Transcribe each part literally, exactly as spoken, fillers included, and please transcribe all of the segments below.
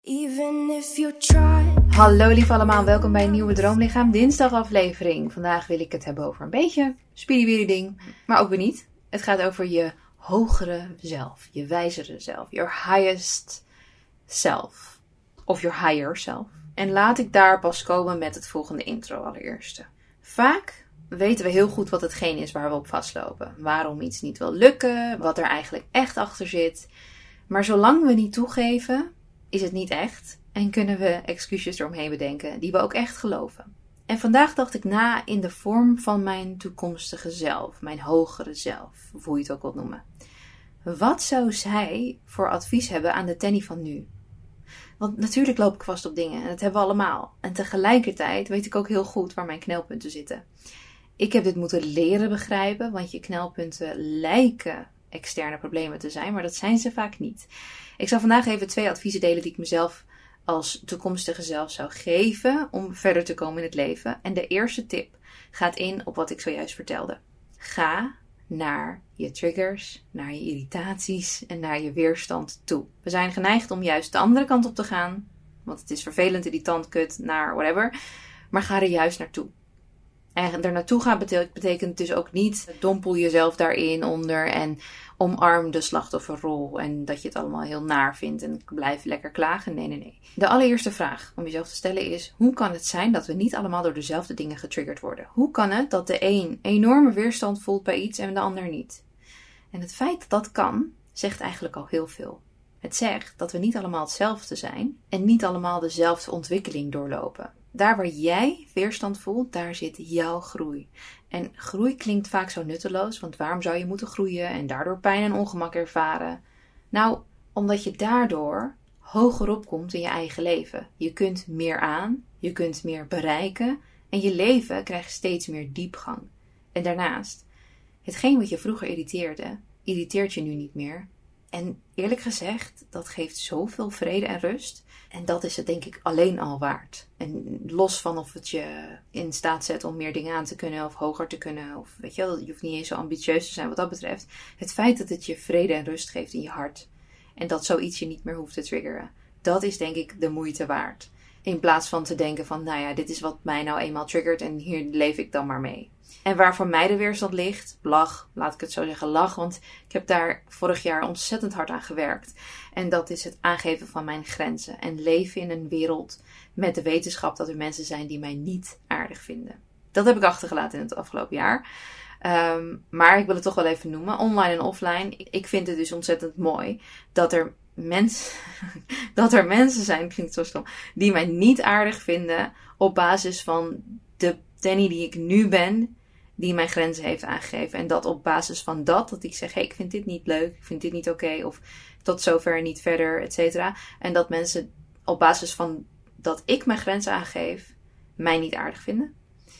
Even if you try. Hallo lief allemaal, welkom bij een nieuwe Droomlichaam dinsdag aflevering. Vandaag wil ik het hebben over een beetje spiriwiri ding, maar ook weer niet. Het gaat over je hogere zelf, je wijzere zelf, your highest self. Of your higher self. En laat ik daar pas komen met het volgende intro allereerste. Vaak weten we heel goed wat hetgeen is waar we op vastlopen. Waarom iets niet wil lukken, wat er eigenlijk echt achter zit. Maar zolang we niet toegeven, is het niet echt. En kunnen we excuses eromheen bedenken die we ook echt geloven. En vandaag dacht ik na in de vorm van mijn toekomstige zelf. Mijn hogere zelf, of hoe je het ook wilt noemen. Wat zou zij voor advies hebben aan de Tenny van nu? Want natuurlijk loop ik vast op dingen en dat hebben we allemaal. En tegelijkertijd weet ik ook heel goed waar mijn knelpunten zitten. Ik heb dit moeten leren begrijpen, want je knelpunten lijken externe problemen te zijn, maar dat zijn ze vaak niet. Ik zal vandaag even twee adviezen delen die ik mezelf als toekomstige zelf zou geven om verder te komen in het leven. En de eerste tip gaat in op wat ik zojuist vertelde. Ga naar je triggers, naar je irritaties en naar je weerstand toe. We zijn geneigd om juist de andere kant op te gaan, want het is vervelend, irritant, kut, naar whatever. Maar ga er juist naartoe. En er naartoe gaan betekent, betekent dus ook niet dompel jezelf daarin onder en omarm de slachtofferrol en dat je het allemaal heel naar vindt en blijf lekker klagen. Nee, nee, nee. De allereerste vraag om jezelf te stellen is, hoe kan het zijn dat we niet allemaal door dezelfde dingen getriggerd worden? Hoe kan het dat de een enorme weerstand voelt bij iets en de ander niet? En het feit dat dat kan, zegt eigenlijk al heel veel. Het zegt dat we niet allemaal hetzelfde zijn en niet allemaal dezelfde ontwikkeling doorlopen. Daar waar jij weerstand voelt, daar zit jouw groei. En groei klinkt vaak zo nutteloos, want waarom zou je moeten groeien en daardoor pijn en ongemak ervaren? Nou, omdat je daardoor hogerop komt in je eigen leven. Je kunt meer aan, je kunt meer bereiken en je leven krijgt steeds meer diepgang. En daarnaast, hetgeen wat je vroeger irriteerde, irriteert je nu niet meer. En eerlijk gezegd, dat geeft zoveel vrede en rust. En dat is het denk ik alleen al waard. En los van of het je in staat zet om meer dingen aan te kunnen of hoger te kunnen. Of weet je wel, je hoeft niet eens zo ambitieus te zijn wat dat betreft. Het feit dat het je vrede en rust geeft in je hart. En dat zoiets je niet meer hoeft te triggeren. Dat is denk ik de moeite waard. In plaats van te denken van, nou ja, dit is wat mij nou eenmaal triggert en hier leef ik dan maar mee. En waar voor mij de weerstand ligt, lach, laat ik het zo zeggen, lach. Want ik heb daar vorig jaar ontzettend hard aan gewerkt. En dat is het aangeven van mijn grenzen. En leven in een wereld met de wetenschap dat er mensen zijn die mij niet aardig vinden. Dat heb ik achtergelaten in het afgelopen jaar. Um, maar ik wil het toch wel even noemen. Online en offline. Ik vind het dus ontzettend mooi dat er mensen, dat er mensen zijn, klinkt zo stom, die mij niet aardig vinden op basis van de Tenny die ik nu ben, die mijn grenzen heeft aangegeven. En dat op basis van dat, dat ik zeg, hey, ik vind dit niet leuk, ik vind dit niet oké, okay, of tot zover niet verder, et cetera. En dat mensen op basis van dat ik mijn grenzen aangeef, mij niet aardig vinden.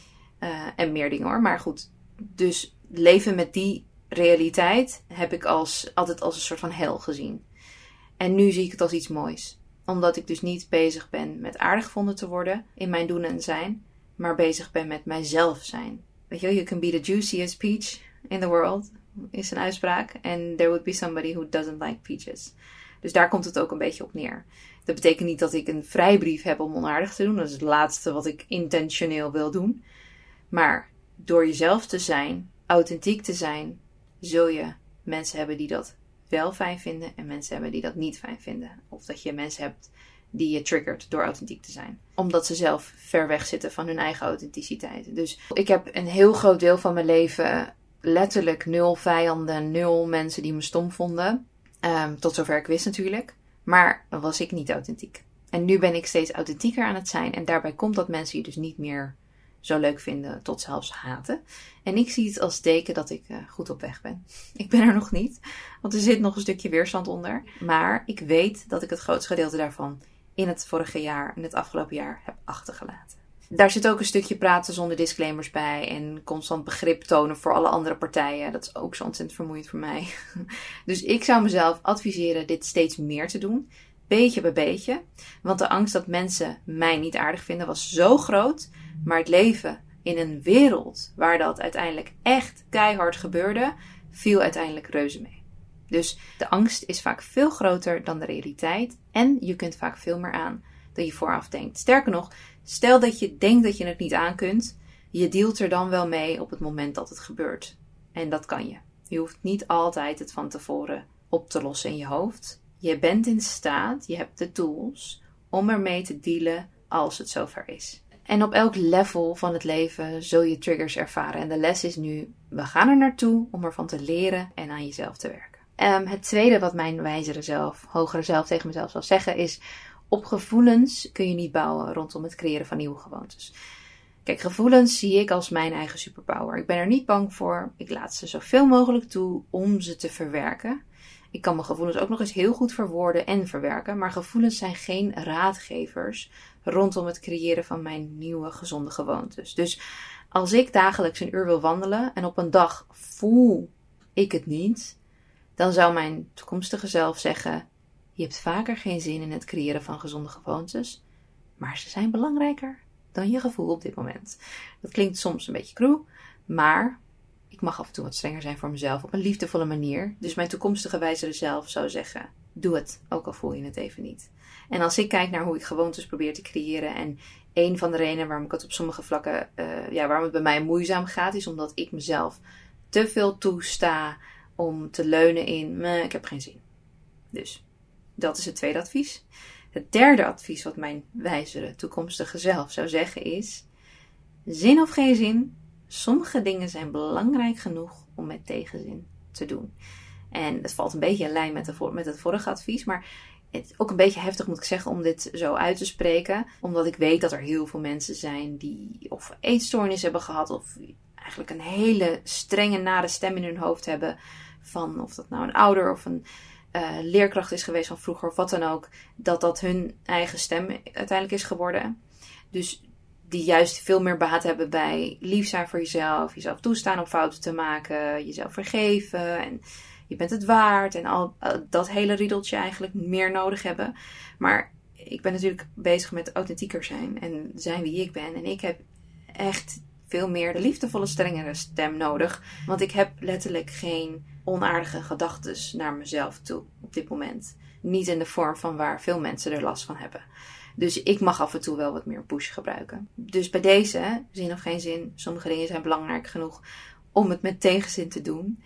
Uh, en meer dingen hoor, maar goed. Dus leven met die realiteit heb ik als, altijd als een soort van hel gezien. En nu zie ik het als iets moois. Omdat ik dus niet bezig ben met aardig gevonden te worden in mijn doen en zijn, maar bezig ben met mijzelf zijn. Weet je wel, you can be the juiciest peach in the world, is een uitspraak. And there would be somebody who doesn't like peaches. Dus daar komt het ook een beetje op neer. Dat betekent niet dat ik een vrijbrief heb om onaardig te doen. Dat is het laatste wat ik intentioneel wil doen. Maar door jezelf te zijn, authentiek te zijn, zul je mensen hebben die dat wel fijn vinden en mensen hebben die dat niet fijn vinden. Of dat je mensen hebt die je triggert door authentiek te zijn. Omdat ze zelf ver weg zitten van hun eigen authenticiteit. Dus ik heb een heel groot deel van mijn leven letterlijk nul vijanden, nul mensen die me stom vonden. Um, tot zover ik wist natuurlijk. Maar dan was ik niet authentiek. En nu ben ik steeds authentieker aan het zijn. En daarbij komt dat mensen je dus niet meer zo leuk vinden tot zelfs haten. En ik zie het als teken dat ik uh, goed op weg ben. Ik ben er nog niet. Want er zit nog een stukje weerstand onder. Maar ik weet dat ik het grootste gedeelte daarvan in het vorige jaar, in het afgelopen jaar, heb achtergelaten. Daar zit ook een stukje praten zonder disclaimers bij. En constant begrip tonen voor alle andere partijen. Dat is ook zo ontzettend vermoeiend voor mij. Dus ik zou mezelf adviseren dit steeds meer te doen. Beetje bij beetje. Want de angst dat mensen mij niet aardig vinden was zo groot. Maar het leven in een wereld waar dat uiteindelijk echt keihard gebeurde, viel uiteindelijk reuze mee. Dus de angst is vaak veel groter dan de realiteit. En je kunt vaak veel meer aan dan je vooraf denkt. Sterker nog, stel dat je denkt dat je het niet aan kunt. Je dealt er dan wel mee op het moment dat het gebeurt. En dat kan je. Je hoeft niet altijd het van tevoren op te lossen in je hoofd. Je bent in staat, je hebt de tools om ermee te dealen als het zover is. En op elk level van het leven zul je triggers ervaren. En de les is nu, we gaan er naartoe om ervan te leren en aan jezelf te werken. Um, het tweede wat mijn wijzere zelf, hogere zelf tegen mezelf zal zeggen is, op gevoelens kun je niet bouwen rondom het creëren van nieuwe gewoontes. Kijk, gevoelens zie ik als mijn eigen superpower. Ik ben er niet bang voor. Ik laat ze zoveel mogelijk toe om ze te verwerken. Ik kan mijn gevoelens ook nog eens heel goed verwoorden en verwerken. Maar gevoelens zijn geen raadgevers rondom het creëren van mijn nieuwe gezonde gewoontes. Dus als ik dagelijks een uur wil wandelen en op een dag voel ik het niet, dan zou mijn toekomstige zelf zeggen, je hebt vaker geen zin in het creëren van gezonde gewoontes, maar ze zijn belangrijker dan je gevoel op dit moment. Dat klinkt soms een beetje cru, maar ik mag af en toe wat strenger zijn voor mezelf op een liefdevolle manier. Dus mijn toekomstige wijzere zelf zou zeggen, doe het, ook al voel je het even niet. En als ik kijk naar hoe ik gewoontes probeer te creëren en een van de redenen waarom ik het op sommige vlakken, uh, ja, waarom het bij mij moeizaam gaat, is omdat ik mezelf te veel toesta om te leunen in, meh, ik heb geen zin. Dus dat is het tweede advies. Het derde advies wat mijn wijzere toekomstige zelf zou zeggen is, zin of geen zin, sommige dingen zijn belangrijk genoeg om met tegenzin te doen. En het valt een beetje in lijn met, de, met het vorige advies, maar het is ook een beetje heftig moet ik zeggen om dit zo uit te spreken. Omdat ik weet dat er heel veel mensen zijn die of eetstoornis hebben gehad of eigenlijk een hele strenge nare stem in hun hoofd hebben. Van of dat nou een ouder of een uh, leerkracht is geweest van vroeger of wat dan ook. Dat dat hun eigen stem uiteindelijk is geworden. Dus die juist veel meer baat hebben bij lief zijn voor jezelf. Jezelf toestaan om fouten te maken. Jezelf vergeven. En je bent het waard. En al uh, dat hele riedeltje eigenlijk meer nodig hebben. Maar ik ben natuurlijk bezig met authentieker zijn. En zijn wie ik ben. En ik heb echt veel meer de liefdevolle, strengere stem nodig. Want ik heb letterlijk geen onaardige gedachten naar mezelf toe op dit moment. Niet in de vorm van waar veel mensen er last van hebben. Dus ik mag af en toe wel wat meer push gebruiken. Dus bij deze, zin of geen zin, sommige dingen zijn belangrijk genoeg om het met tegenzin te doen,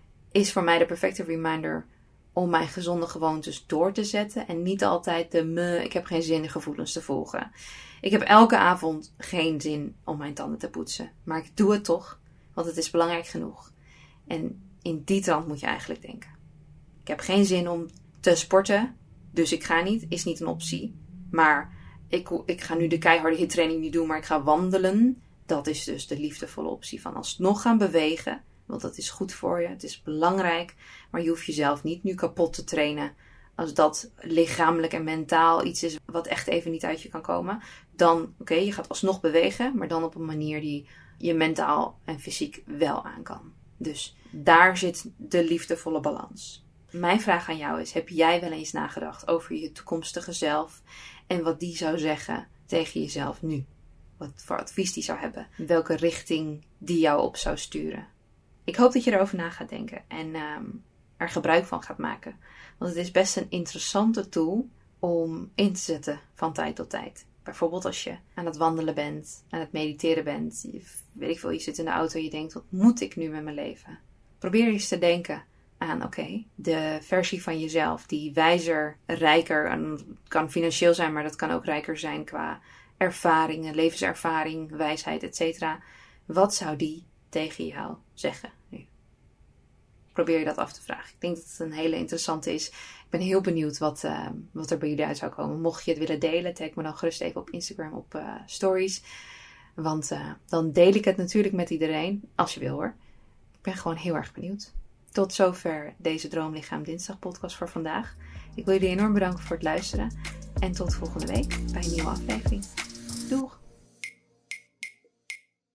is voor mij de perfecte reminder om mijn gezonde gewoontes door te zetten en niet altijd de me, ik heb geen zin in gevoelens te volgen. Ik heb elke avond geen zin om mijn tanden te poetsen, maar ik doe het toch, want het is belangrijk genoeg. En in die trant moet je eigenlijk denken. Ik heb geen zin om te sporten, dus ik ga niet, is niet een optie. Maar ik, ik ga nu de keiharde hittraining niet doen, maar ik ga wandelen. Dat is dus de liefdevolle optie van alsnog gaan bewegen. Want dat is goed voor je, het is belangrijk. Maar je hoeft jezelf niet nu kapot te trainen. Als dat lichamelijk en mentaal iets is wat echt even niet uit je kan komen. Dan, oké, okay, je gaat alsnog bewegen. Maar dan op een manier die je mentaal en fysiek wel aan kan. Dus daar zit de liefdevolle balans. Mijn vraag aan jou is, heb jij wel eens nagedacht over je toekomstige zelf en wat die zou zeggen tegen jezelf nu? Wat voor advies die zou hebben? Welke richting die jou op zou sturen? Ik hoop dat je erover na gaat denken en um, er gebruik van gaat maken. Want het is best een interessante tool om in te zetten van tijd tot tijd. Bijvoorbeeld als je aan het wandelen bent, aan het mediteren bent. Je, weet ik veel, je zit in de auto en je denkt, wat moet ik nu met mijn leven? Probeer eens te denken aan, oké, okay, de versie van jezelf die wijzer, rijker, en het kan financieel zijn, maar dat kan ook rijker zijn qua ervaringen, levenservaring, wijsheid, et cetera. Wat zou die tegen jou zeggen nu? Probeer je dat af te vragen. Ik denk dat het een hele interessante is. Ik ben heel benieuwd wat, uh, wat er bij jullie uit zou komen. Mocht je het willen delen, tag me dan gerust even op Instagram op uh, stories. Want uh, dan deel ik het natuurlijk met iedereen, als je wil hoor. Ik ben gewoon heel erg benieuwd. Tot zover deze Droomlichaam Dinsdag podcast voor vandaag. Ik wil jullie enorm bedanken voor het luisteren. En tot volgende week bij een nieuwe aflevering. Doeg!